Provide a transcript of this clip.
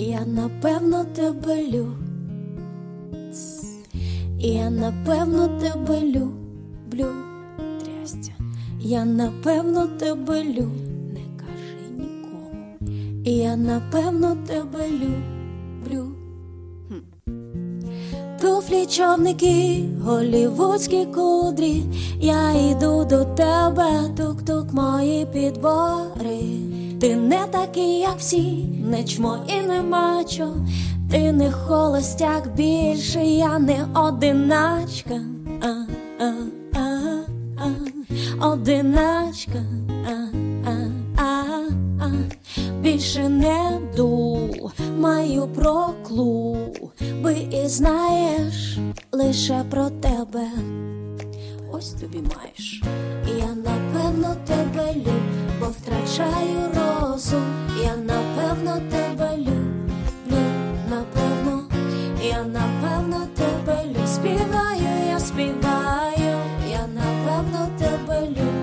Я напевно тебе люблю. Я напевно тебе люблю. Трястя. Я напевно тебе люблю. Не кажи нікому. Я напевно тебе люблю. Туфлі, човники, голівудські кудрі. Я йду до тебе, тук-тук мої підбори. Ти не такий, як всі, не чмо і не мачо. Ти не холостяк більше, я не одиначка. Одиначка. Більше не думаю про клуби і знаєш лише про тебе. Ось тобі маєш. Я напевно тебе люблю, бо втрачаю розум. Я напевно тебе люблю, напевно. Я напевно тебе люблю. Співаю, я співаю. Я напевно тебе люблю.